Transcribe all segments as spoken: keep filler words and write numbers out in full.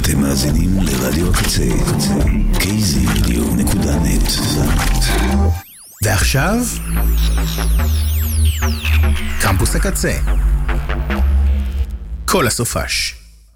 אתם מאזינים לרדיו הקצה, קיי זי רדיו נקודה נט. ועכשיו, קמפוס הקצה. כל הסופש.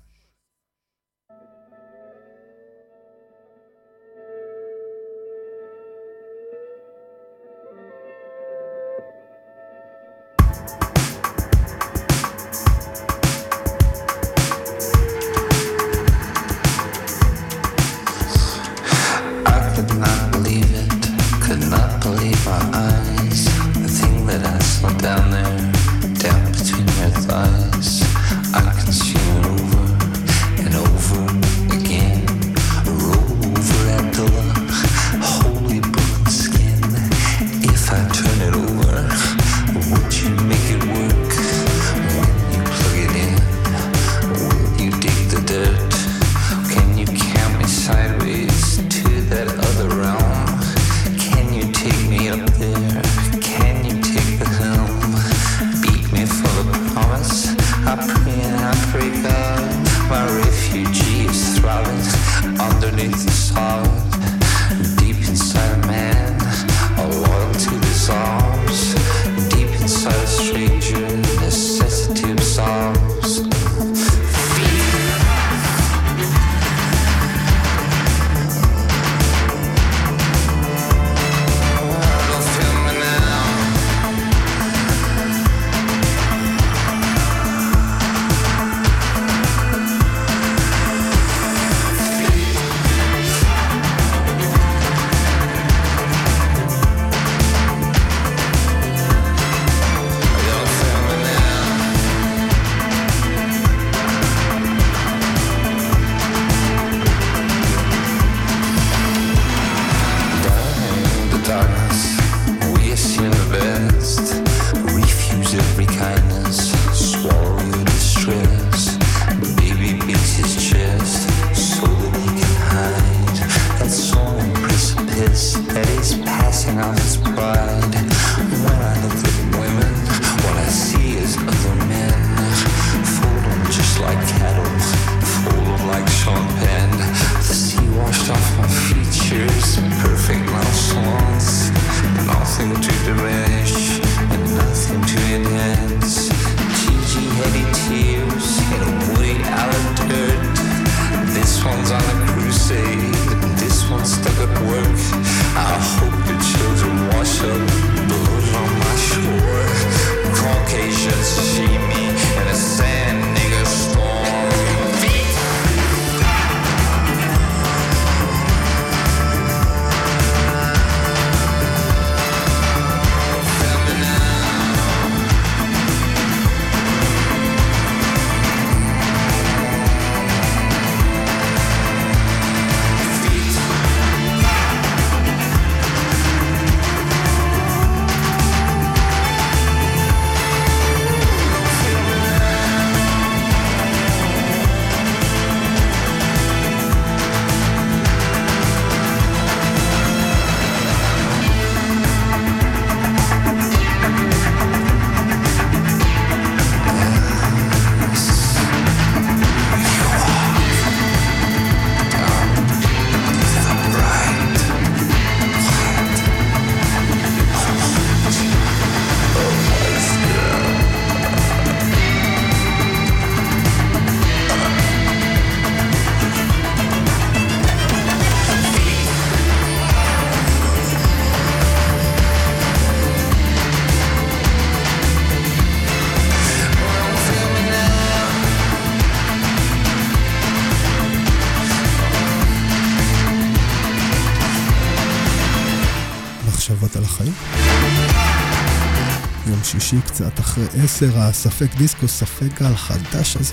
יום שישי קצת אחרי עשר, הספק דיסקו ספק גל חדש הזה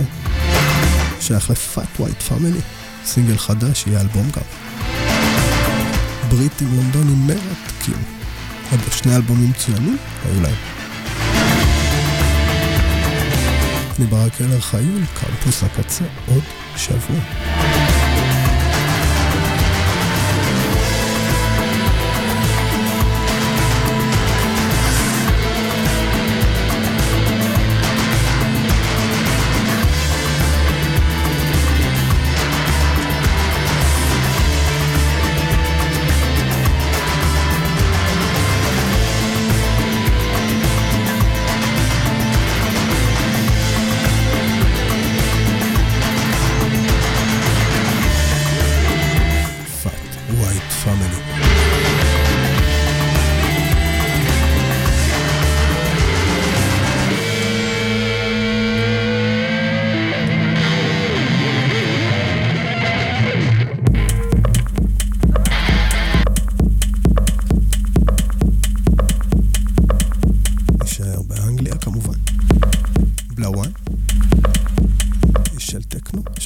שייך לפאט ווייט פאמילי, סינגל חדש, יהיה אלבום גם בריטים לונדונים מרתקים, עוד שני אלבומים מצוינים היו להם. אני ברק אלר חיול, קמפוס הקצה, עוד שבוע.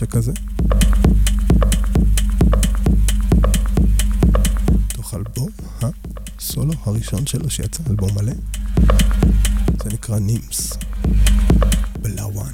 שכזה. תוך אלבום הסולו הראשון שלו שיצא, אלבום מלא. זה נקרא נימס. בלאוואן.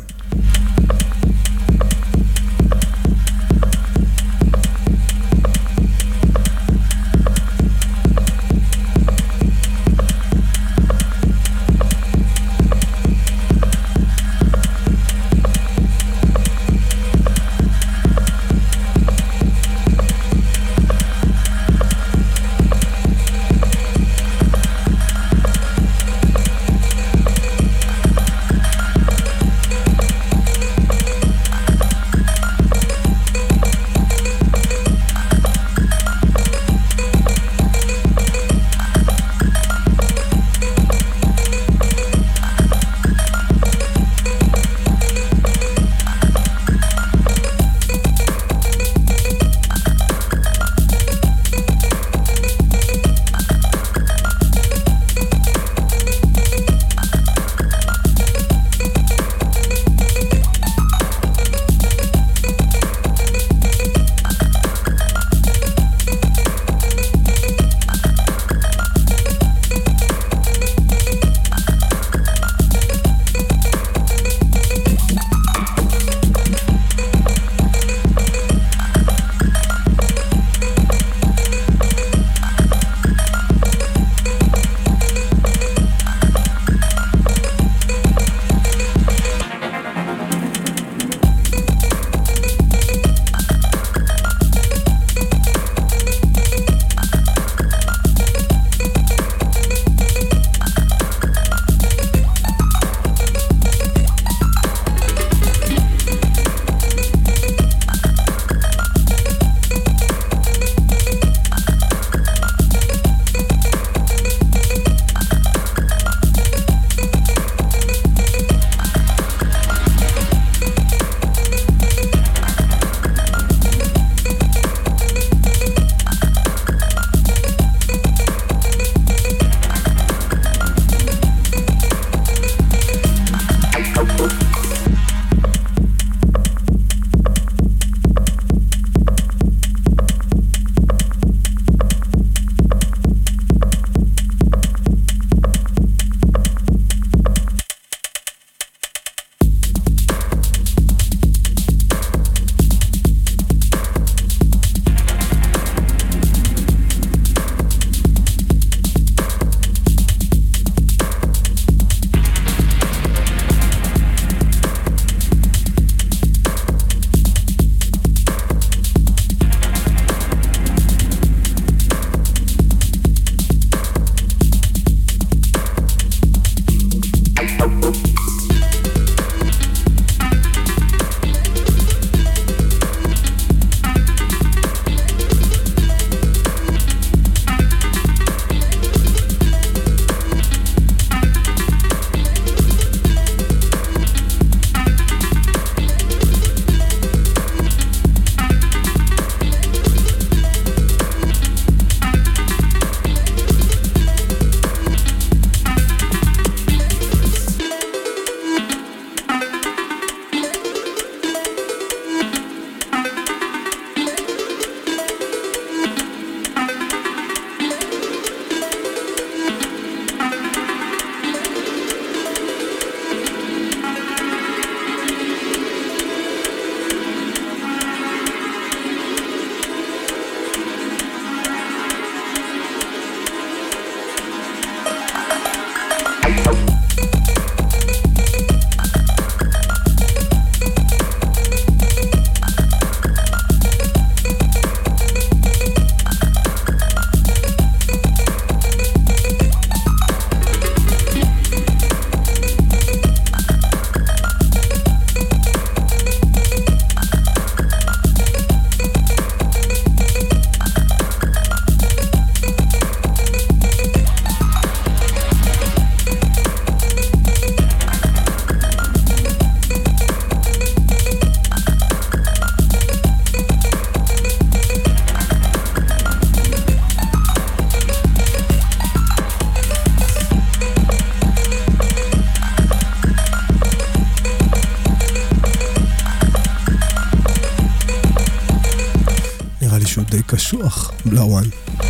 די קשוח, בלאוואן.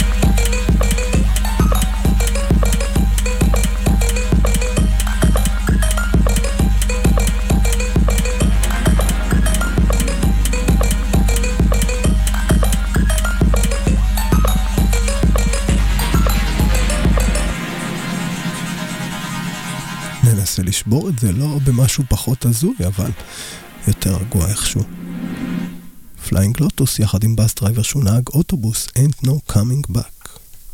ננסה לשבור את זה, לא במשהו פחות הזוי, אבל יותר רגוע איכשהו. פליינג לוטוס יחד עם בס דרייבר שהוא נהג אוטובוס, Ain't No Coming Back.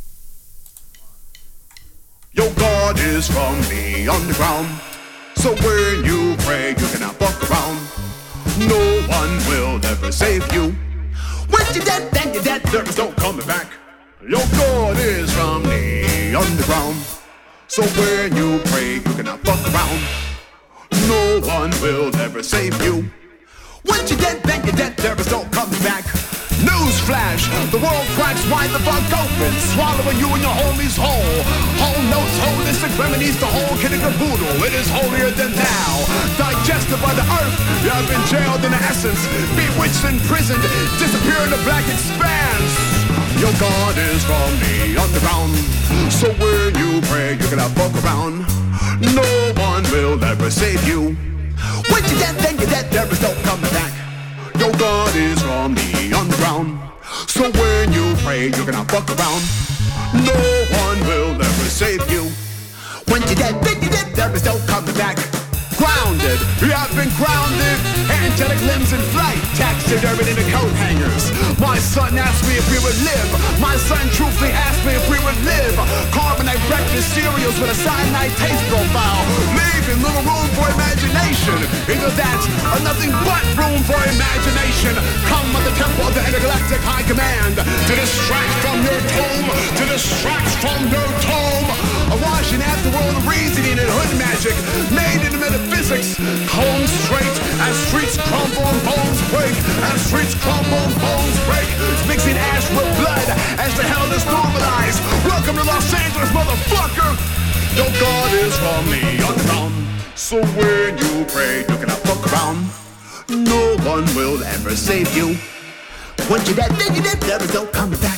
Your God is from the underground, so when you pray you cannot fuck around. No one will ever save you. When you're dead, then you're dead, there is no coming back. Your God is from the underground, so when you pray you cannot fuck around. No one will ever save you. Once you're dead, then you're dead, there is no coming back. Newsflash, the world cracks wide the fuck open, swallowing you and your homies whole. Whole notes, holistic remedies, the whole kid of caboodle. It is holier than thou, digested by the earth. You have been jailed in the essence, bewitched, imprisoned, disappear in the black expanse. Your God is from the underground, so when you pray you cannot fuck around. No one will ever save you. When you're dead, then you're dead, there is no coming back. Your God is from the underground, so when you pray you cannot fuck around. No one will ever save you. When you're dead, then you're dead, there is no coming back. Grounded, you have been grounded. Angelic limbs in flight, taxidermied in the coat hangers. My son asked me if we would live. My son truthfully asked me if we would live. Carbonite breakfast cereals with a cyanide taste profile, leaving little room for imagination. Either that or nothing but room for imagination. Come on the temple of the intergalactic high command to distract from your tomb, to distract from your tomb. A washing afterworld of reasoning and hood magic, made in the metaphysics. Home straight as streets crumble and bones break, as streets crumble and bones break. Mixing ash with blood as the hell is normalized. Welcome to Los Angeles, motherfucker. Your God is from the underground, so when you pray you cannot fuck around. No one will ever save you. Once you're dead, then you're dead, there is no coming back.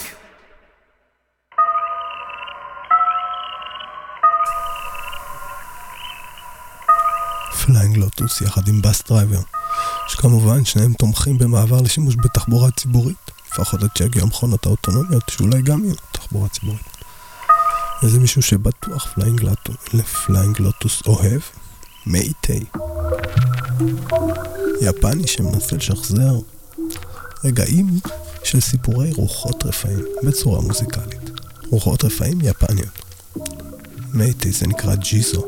פליינג לוטוס יחד עם בס דרייבר, שכמובן שניהם תומכים במעבר לשימוש בתחבורה ציבורית, לפחות עד שיגיע המכונות האוטונומיות שאולי גם יהיו תחבורה ציבורית. איזה מישהו שבטוח פליינג לוטוס, לפליינג לוטוס אוהב מייטי, יפני שמנסה לשחזר רגעים של סיפורי רוחות רפאים בצורה מוזיקלית. רוחות רפאים יפניות. מייטי זה נקרא ג'יזו.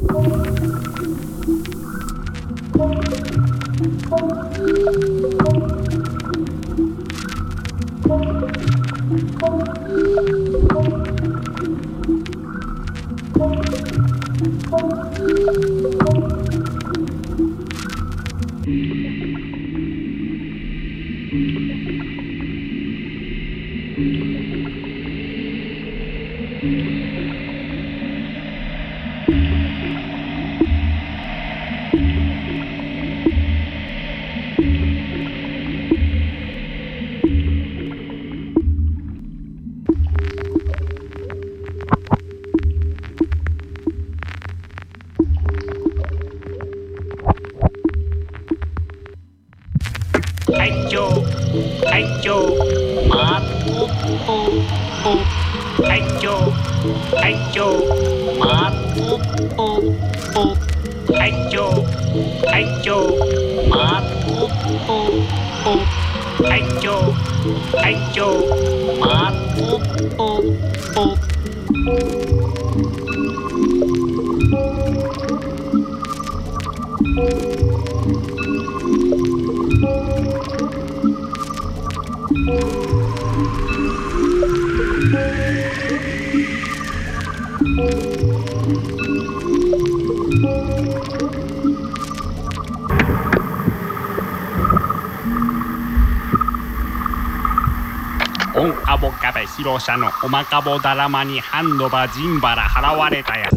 広社のおまかぼだらまにハンドバジンバラ払われたや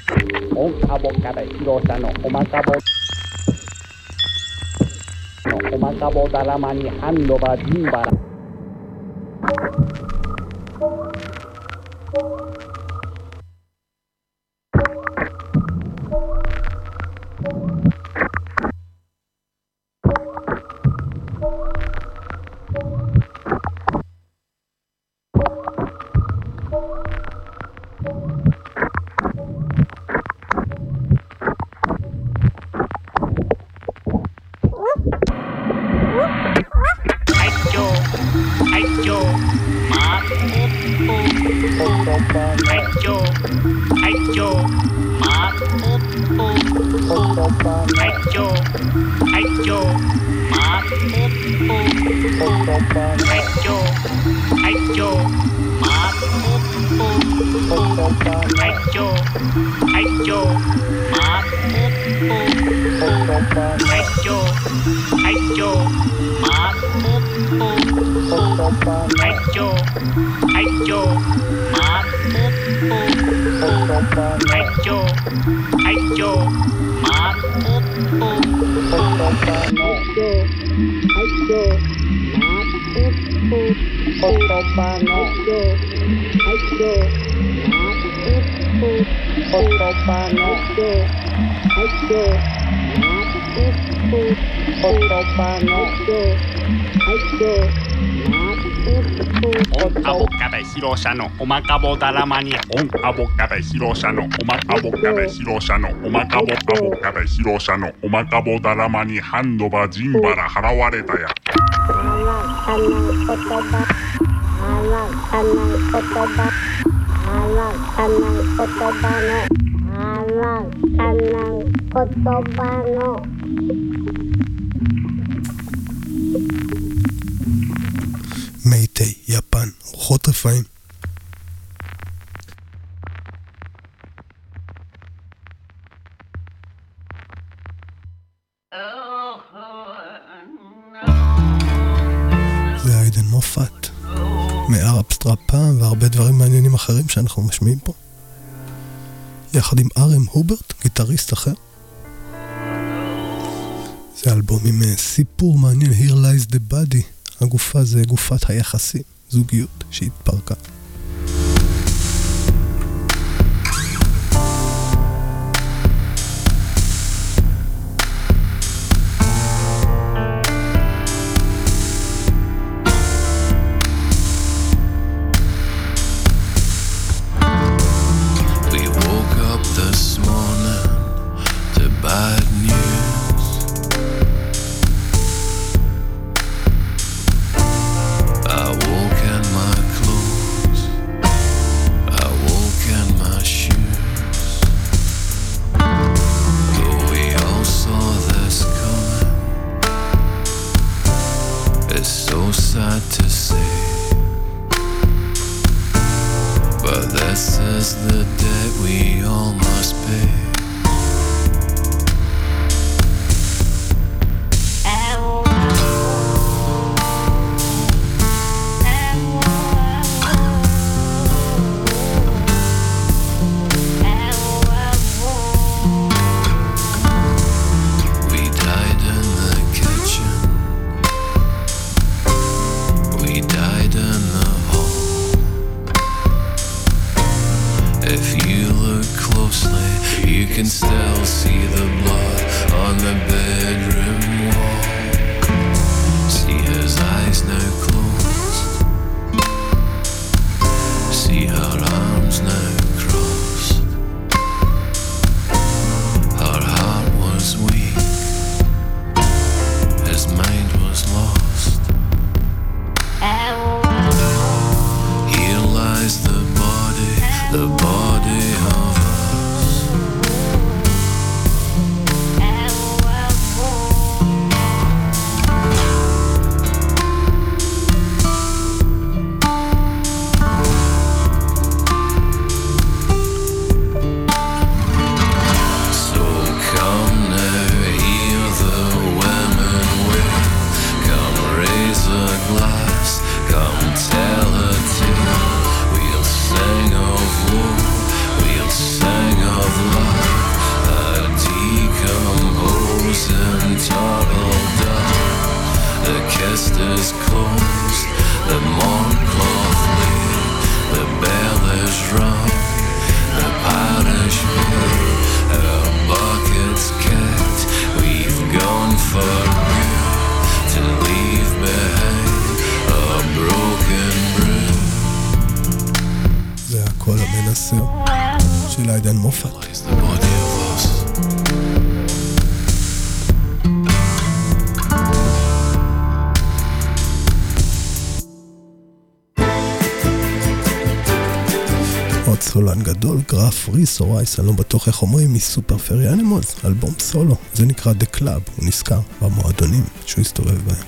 オンアボカベ広社のおまかぼのおまかぼだらまにハンドバジンバラおまかぼだらまにオンアボカベヒロシャのおまかぼカベヒロシャのおまかぼカボカベヒロシャのおまかぼだらまにハンドバジンバラ払われたやあらあら言葉あらあら言葉あらあら言葉のあらあら言葉の מתי, יפן, רוחות רפאים. זה איידן מופת, מארבסטראפ פעם והרבה דברים מעניינים אחרים שאנחנו משמיעים פה. יחד עם ארם הוברט, גיטריסט אחר. זה אלבום עם סיפור מעניין, Here Lies the Body. הגופה זה גופת היחסים, זוגיות שהתפרקה. I woke and my clothes west is closed, the Montclair, the bell is rung, the pot is made, our buckets kicked. We've gone for real to leave behind a broken bridge. זה הקול המנסר של עידן מופת. עוד סולן גדול, גרף ריס או רייס, אני לא בטוח איך אומרים, מסופר פרי אנימולס, אלבום סולו, זה נקרא The Club, הוא נזכר במועדונים שהוא הסתובב בהם.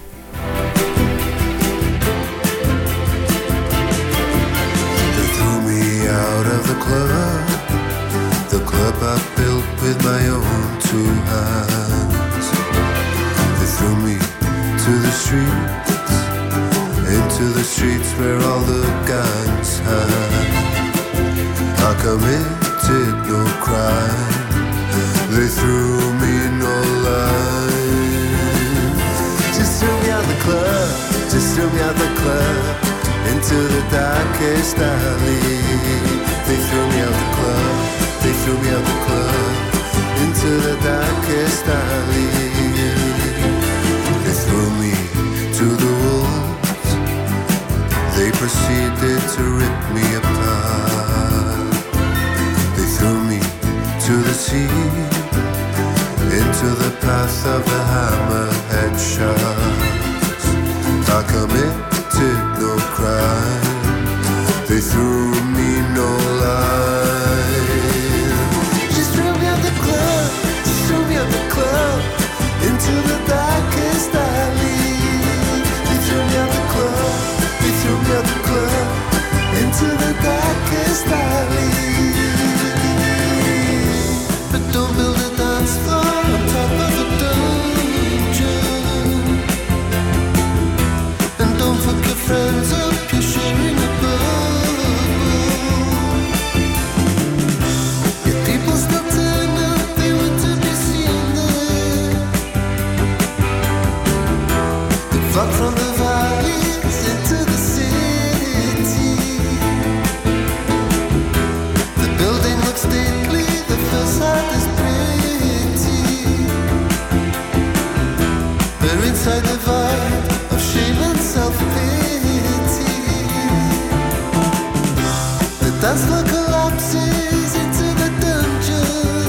They threw me out of the club, the club I built with my own two hands. They threw me to the streets, into the streets where all the gangs had. I committed no crime, they threw me no line. Just threw me out the club, just threw me out the club, into the darkest alley. They threw me out the club, they threw me out the club, into the darkest alley. They threw me to the wolves, they proceeded to rip me apart. They threw me to the sea, into the path of the hammerhead sharks. I committed no crime, they threw me no line. Just threw me out the club, just threw me out the club, into the darkest alley. They threw me out the club, they threw me out the club, into the darkest alley. But don't build a dance floor on top of a dungeon, and don't fuck your friends up, you're sharing a bubble. If people still turn up, they want to be seen there. They fuck from the valleys into the city. The building looks stately, the facade is pretty. They're inside the vibe of shame and self-pity. The dance floor collapses into the dungeon.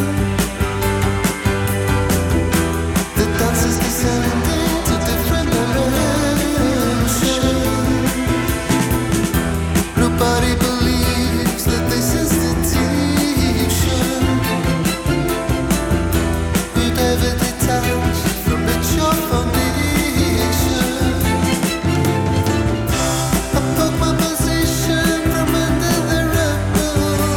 The dance is descending to different dimensions. Nobody believes that this is the teaching. You'd ever detach from the your foundation. I broke my position from under the rubble,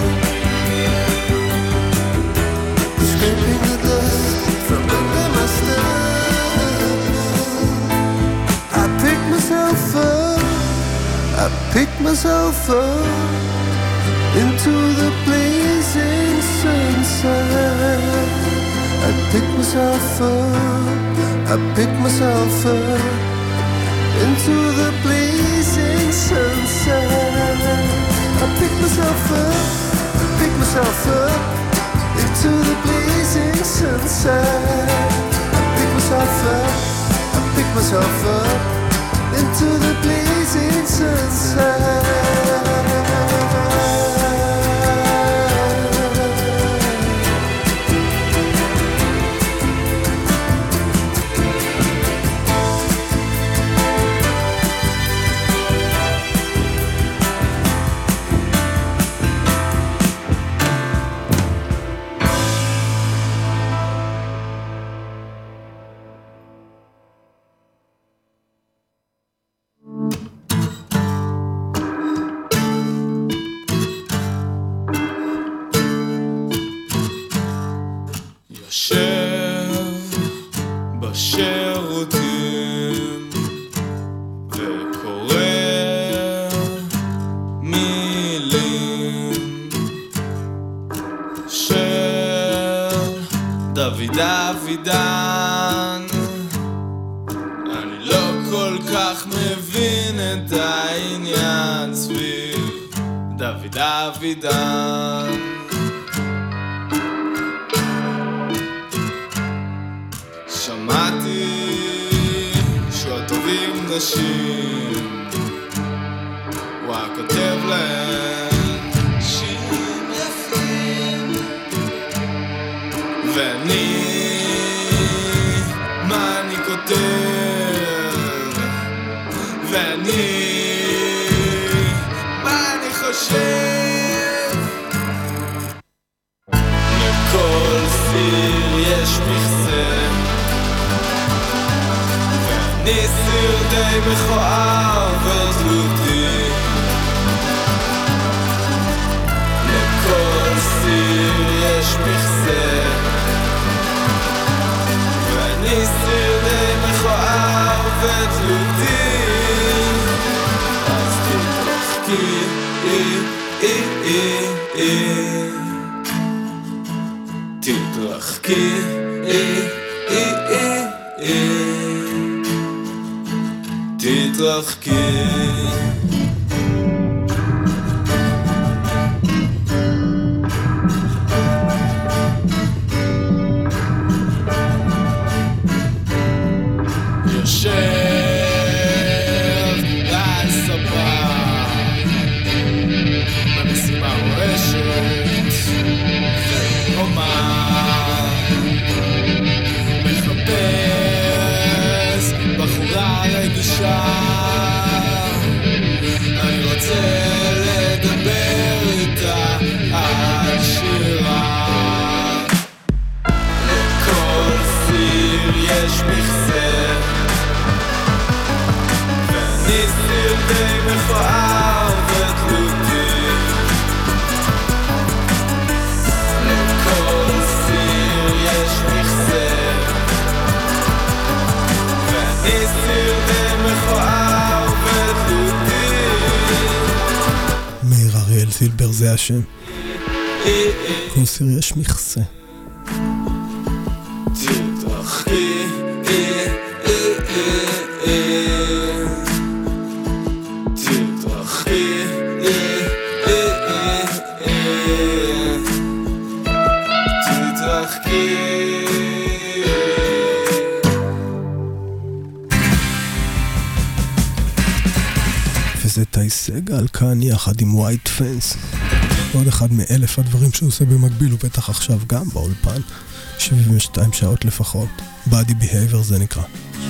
scraping the dust from under my stubble. I pick myself up, I pick myself up into the blazing sunset. I pick myself up, I pick myself up into the blazing sunset. I pick myself up, I pick myself up into the blazing sunset. I pick myself up, I pick myself up into the blazing sunset. דוד אבידן, אני לא כל כך כך מבין את העניין סביב דוד אבידן. שמעתי שעות טובים נשים, הוא היה כותב להם שירים יפים, ואני, מה אני כותב? ואני, מה אני חושב? לכל סיר יש מכסה, ואני סיר די מכוער ותלותי. לכל סיר יש מכסה, ואני סיר די מכוער ותלותי. אז תתרחקי, אי, אי, אי, אי. תתרחקי, אי, אי, אי, אי. תתרחקי. יושב על ספה במסיבה רועשת וחומה, מחפש בחורה רגישה, אני רוצה לדבר איתה על שירה. לכל סיר יש מכסה, ואני סיר די מכוער ותלותי. לכל סיר יש מכסה, ואני סיר די מכוער ותלותי. מאיר אריאל זילבר זה השם. כל סיר יש מכסה. תתרחקי, אי, אי, אי, אי. תתרחקי, אי, אי, אי, אי. תתרחקי. וזה טי סגל כאן יחד עם ווייט פנס, עוד אחד מאלף הדברים שהוא עושה במקביל, הוא בטח עכשיו גם באולפן, שבעים ושתיים שעות לפחות. Body Behavior זה נקרא.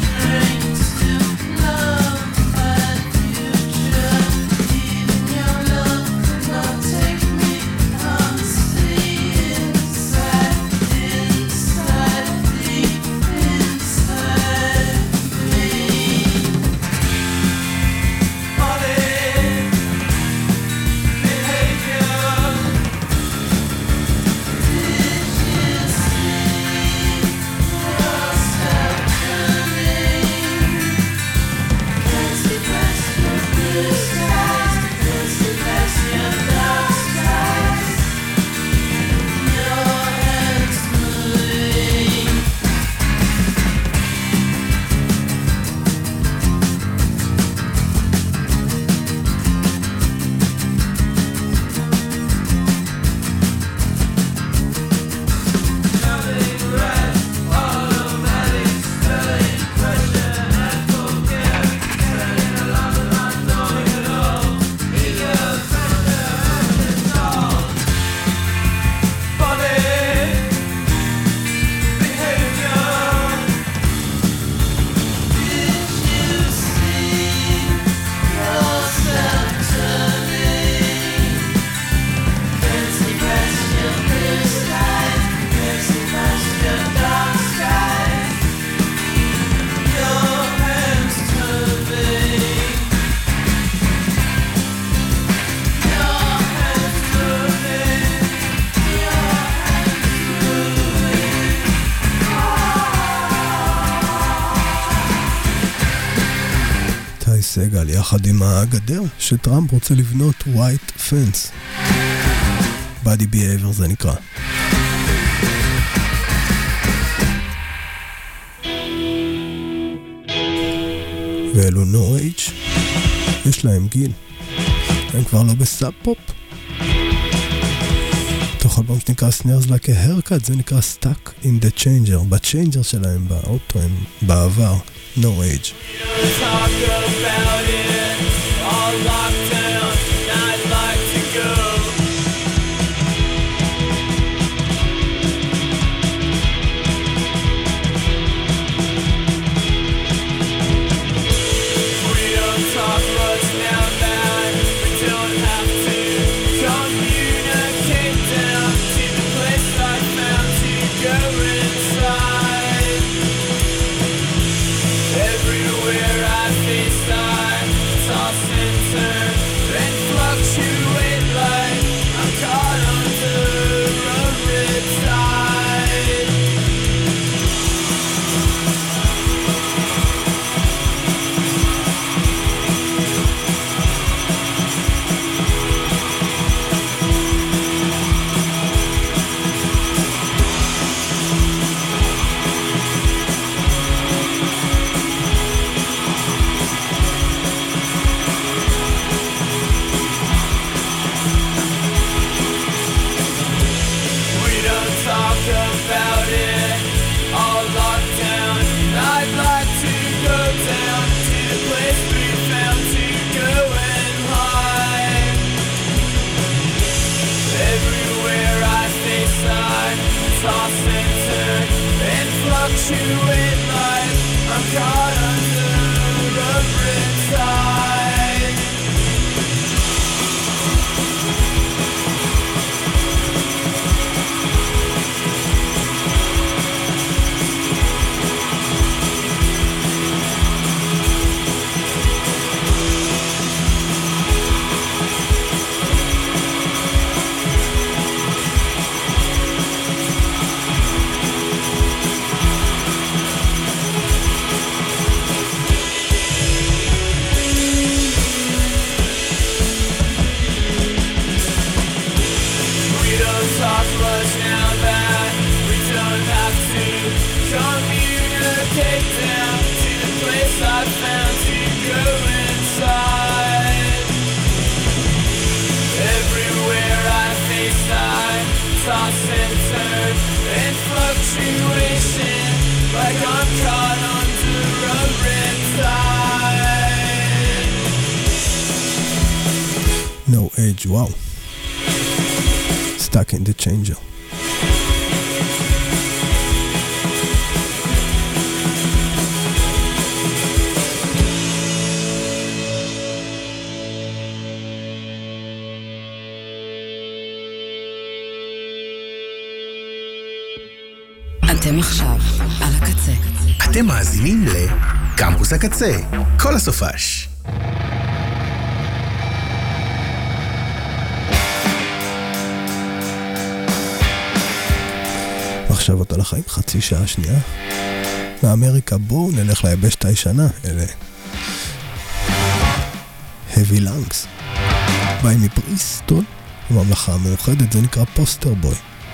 סגל יחד עם הגדר שטראמפ רוצה לבנות ווייט פנס. Body Behavior זה נקרא. ואלו נו אייג', יש להם גיל, הם כבר לא בסאב פופ. תוך אלבום שנקרא Snares Like a Haircut, זה נקרא Stuck in the Changer, בצ'יינג'ר שלהם באוטו הם בעבר, נו אייג'. No Age, wow. Stuck in the Changer. אתם עכשיו על הקצה. אתם מאזינים לקמפוס הקצה, כל הסופש. עכשיו אתה לחיים חצי שעה שנייה מאמריקה. בואו נלך ליבשת הישנה, אלה Heavy Lungs ביי מבריסטול, הממלכה המאוחדת, זה נקרא פוסטר בוי.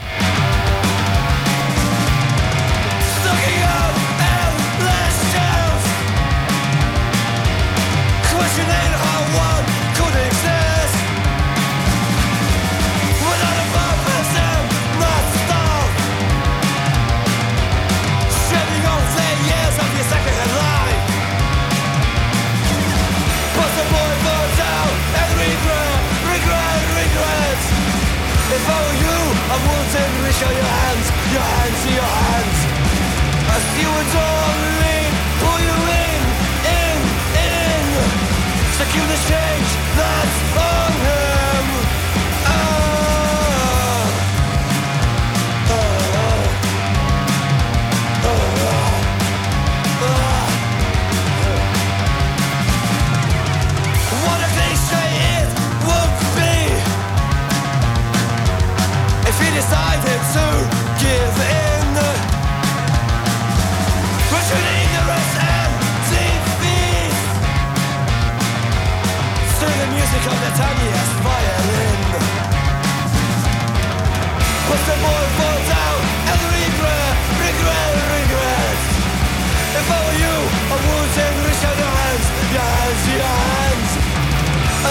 If I were you, I would simply show your hands, your hands to your hands. As you would only pull you in, in, in. Secure the change that's on him. Ah, ah, ah, ah. What a cliche it would be if he decided to give in. But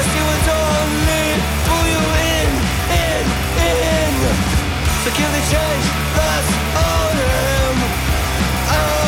see what's only pull you in, in, in. So give the change, that's on him. Oh.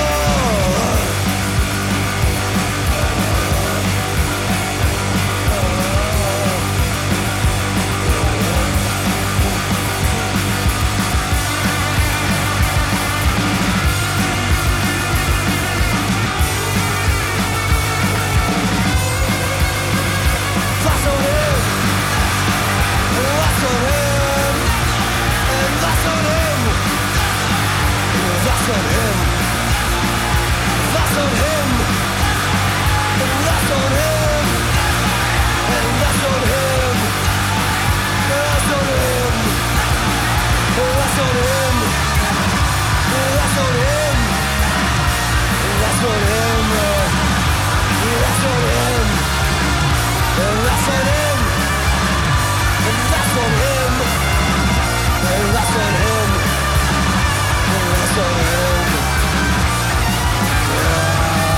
That's on him. That's on him. And that's on him. That's on him. That's on him. And that's on him. And that's on him. That's on him. That's on him. That's on him. That's on him. That's on him. And that's on him. And that's on him. And that's on him. And that's on him. Yeah.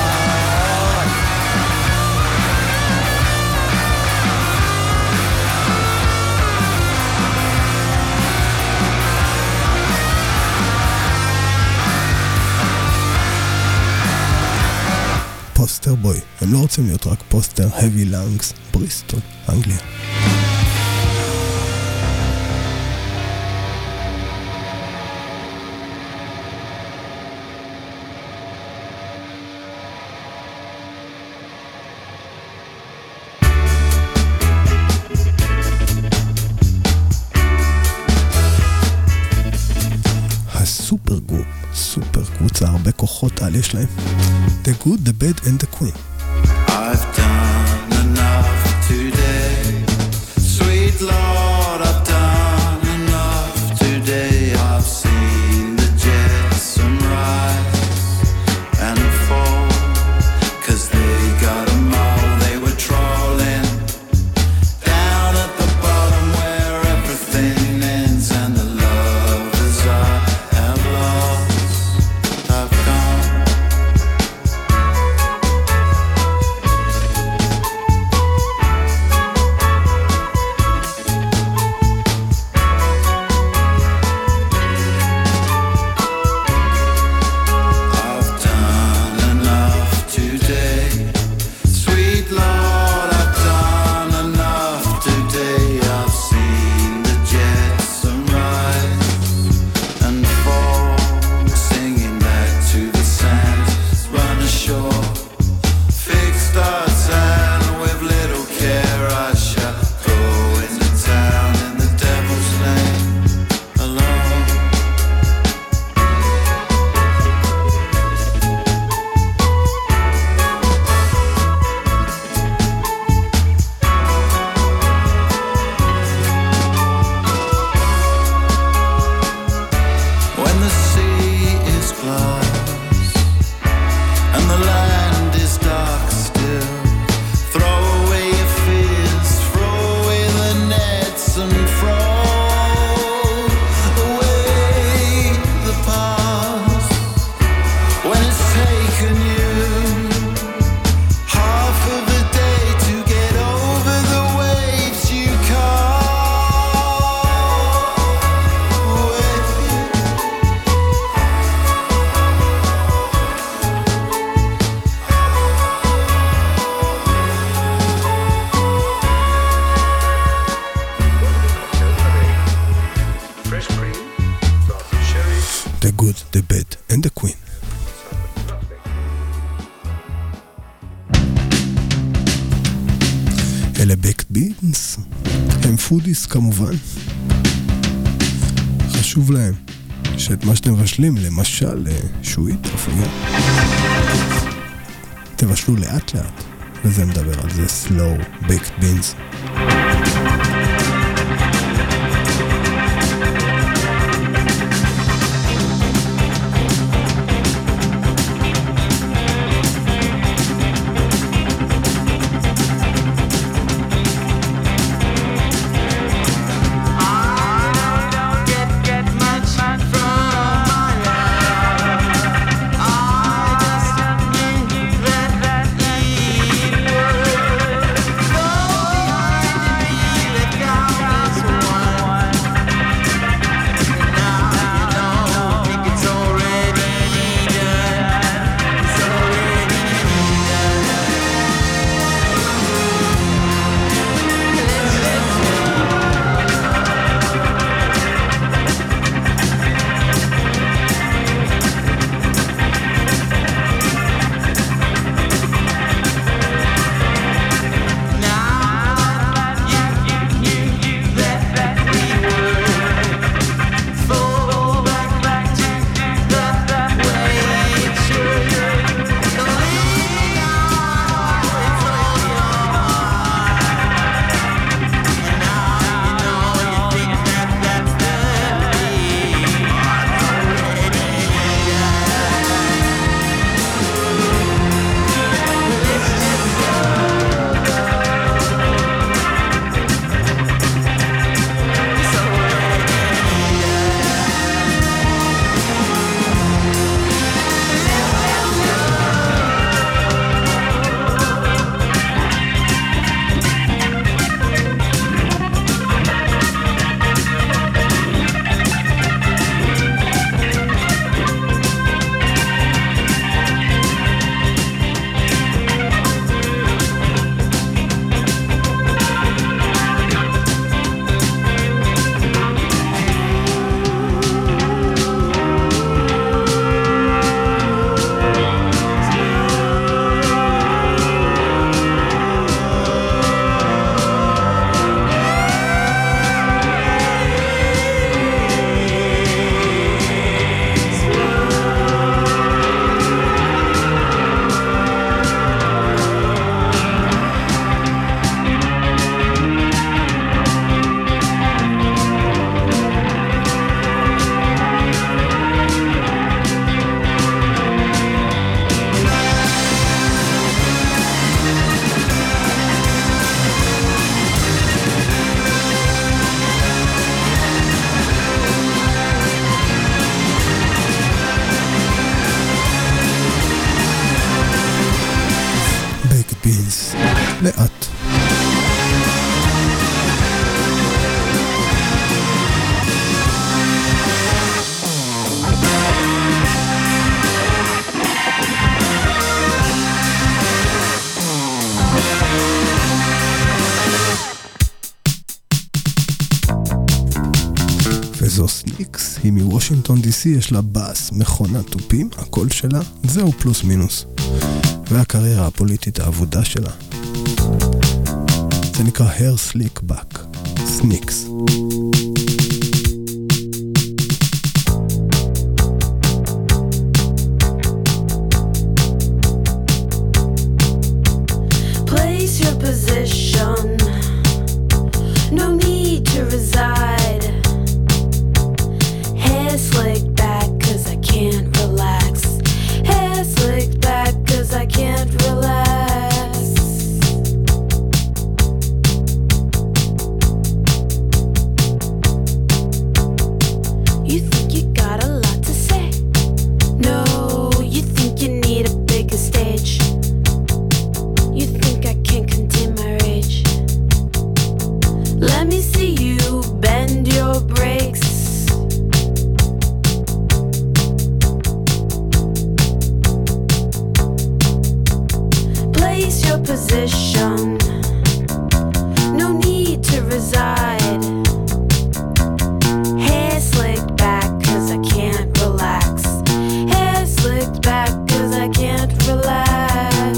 פוסטר בוי, הם לא רוצים להיות רק פוסטר, heavy lungs, בריסטול, אנגליה. הסופר גרופ, סופר קבוצה, הרבה כוחות על יש להם. The Good, The Bad and The Queen. I've done enough today, sweet Lord, I've done enough today. I've seen the jets sunrise and fall, 'cause they got 'em all, they were trolling down at the bottom where everything ends, and the lovers I have lost, I've gone. I've done enough today, sweet Lord, I've done enough today. I've seen the jets sunrise and fall, singing back to the sands, run ashore, fixed our tan with little care. I shall go into town in the devil's name alone. When the sea is glass and the land is dark still, throw away your fears, throw away the nets and throw away the past. When it's taken you half of a day to get over the waves you can't wait. The Good, The Bad and The Queen. אלה בקט בינס, הם פודיס כמובן. חשוב להם שאת מה שאתם מבשלים, למשל שועית רפויה, תבשלו לאט לאט, וזה מדבר על זה, slow baked beans. Behind לאט. וזו סניקס, היא מוושינגטון די סי, יש לה בס, מכונה טופים, הקול שלה זהו פלוס מינוס. והקריירה הפוליטית העבודה שלה. זה נקרא Hair Slick Back, סניקס. Place your position, no need to reside. Hair slicked back cause I can't relax. Hair slicked back cause I can't relax. You think you got a lot to say? No, you think you need a bigger stage. You think I can't contain my rage. Let me see you bend your brakes. Place your position, no need to reside. Hair slicked back cause I can't relax. Hair slicked back cause I can't relax.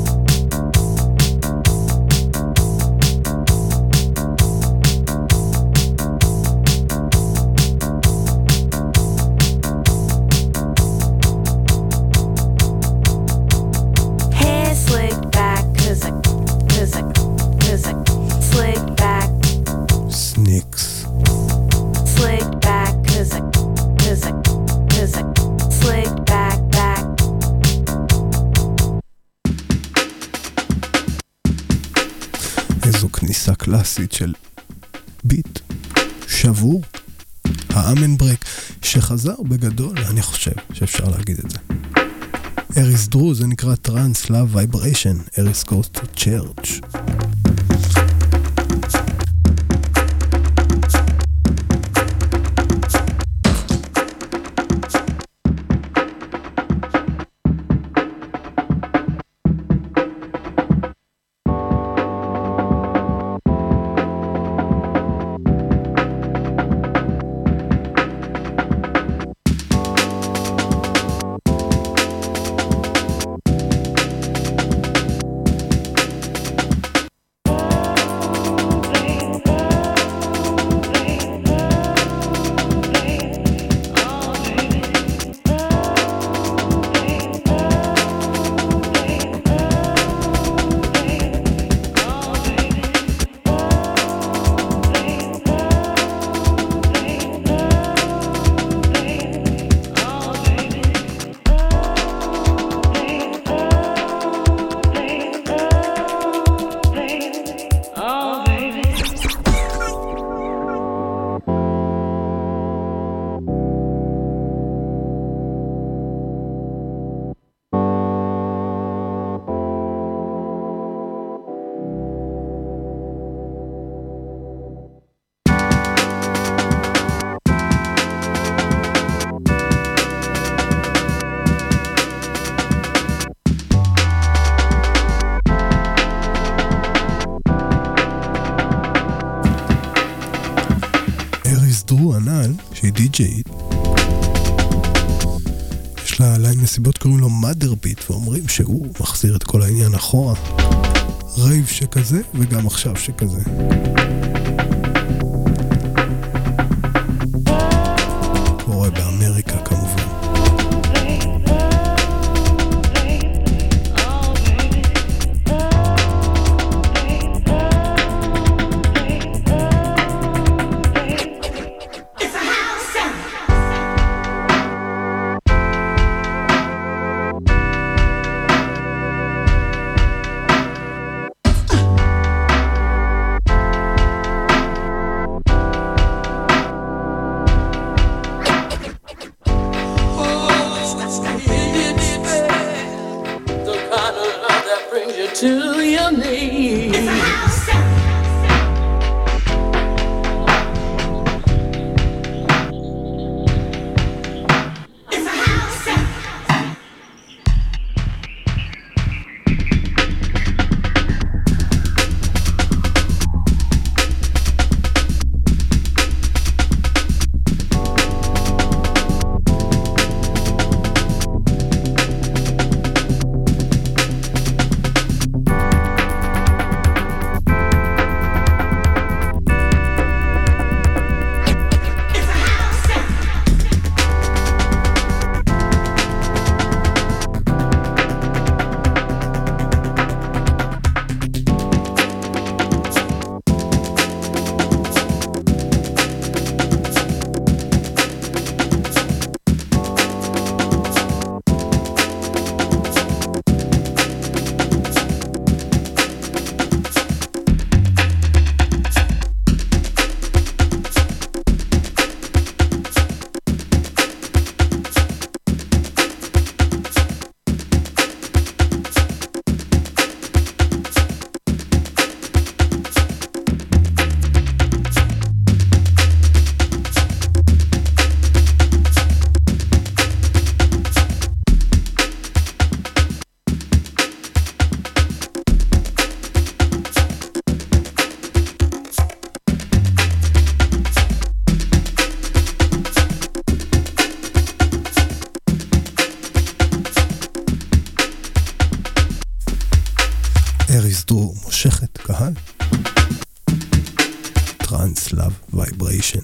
Hair slicked back cause I, cause I, cause I slicked back. סניקס. Slicked back cause I, cause I, cause I slicked back, back. איזו כניסה קלאסית של ביט שבור, האמן ברק, שחזר בגדול, אני חושב שאפשר להגיד את זה. אריס דרו, זה נקרא טרנס לאב וייבריישן, אריס goes to church. דרו הנעל, שהיא די-ג'יית, יש לה ליין מסיבות קוראים לו מאדר ביט, ואומרים שהוא מחזיר את כל העניין אחורה. רייב שכזה וגם עכשיו שכזה. קורה באמריקה כמובן. to your knees. אריסדור מושכת קהל. טרנס לאב וייבריישן.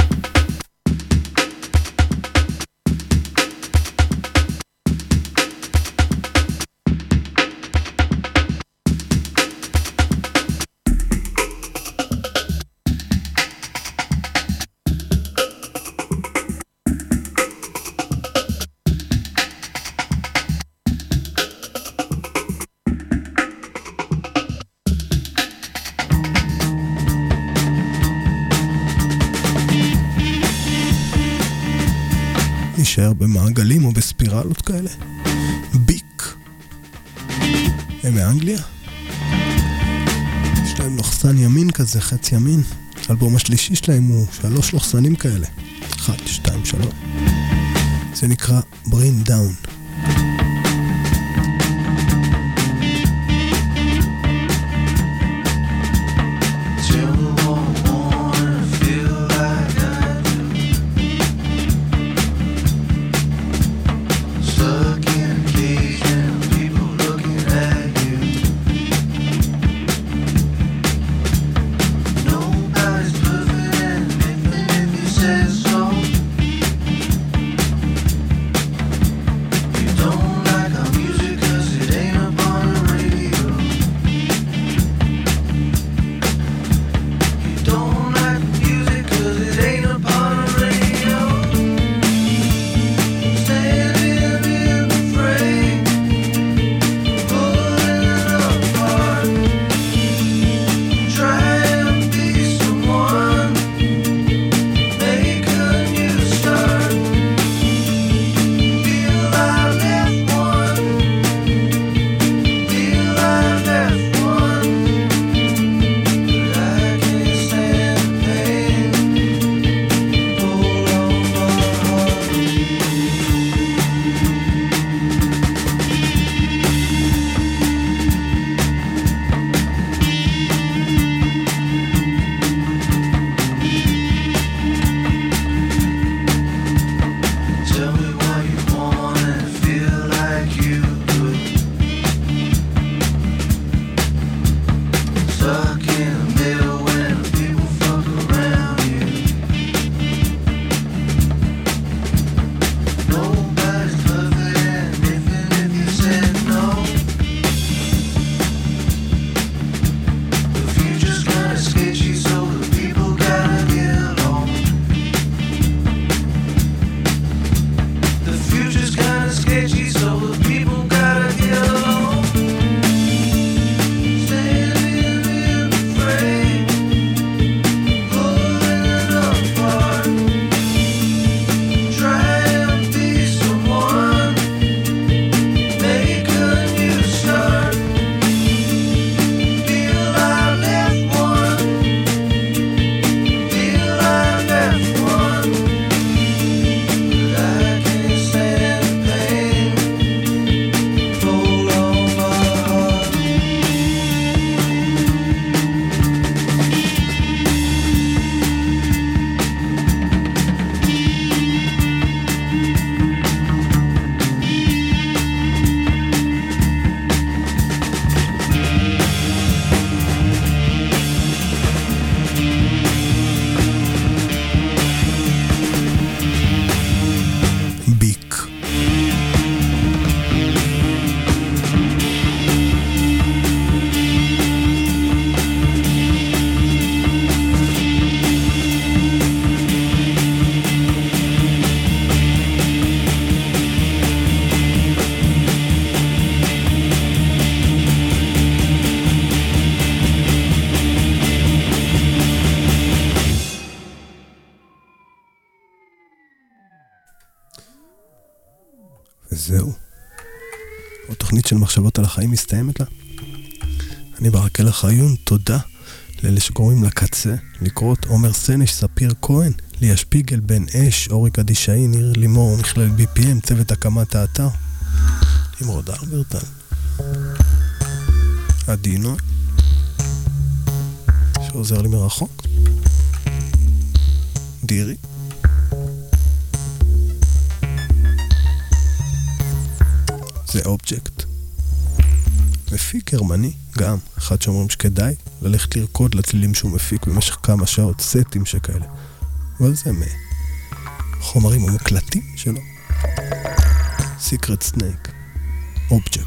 נשאר במעגלים או בספירלות כאלה. ביק. הם מאנגליה? יש להם לוחסן ימין כזה, חץ ימין. האלבום השלישי שלהם הוא שלוש לוחסנים כאלה. אחד, שתיים, שלוש. זה נקרא Brain Down. Don't התוכנית של מחשבות על החיים מסתיימת לה. אני ברקל החיון, תודה לאלה שקוראים לקצה, לקרות עומר סנש, ספיר כהן, ליה שפיגל, בן אש, אורי קדישאי, ניר לימור, מכלל בי פי אם, צוות הקמת האתר, נמרוד אלברטל, עדינו, שעוזר לי מרחוק, דירי, זה אובג'קט, מפיק גרמני, גם, אחד שאומרים שכדאי ללכת לרקוד לצלילים שהוא מפיק במשך כמה שעות, סטים שכאלה. אבל זה מחומרים ומקלטים שלו. Secret Snake, Object.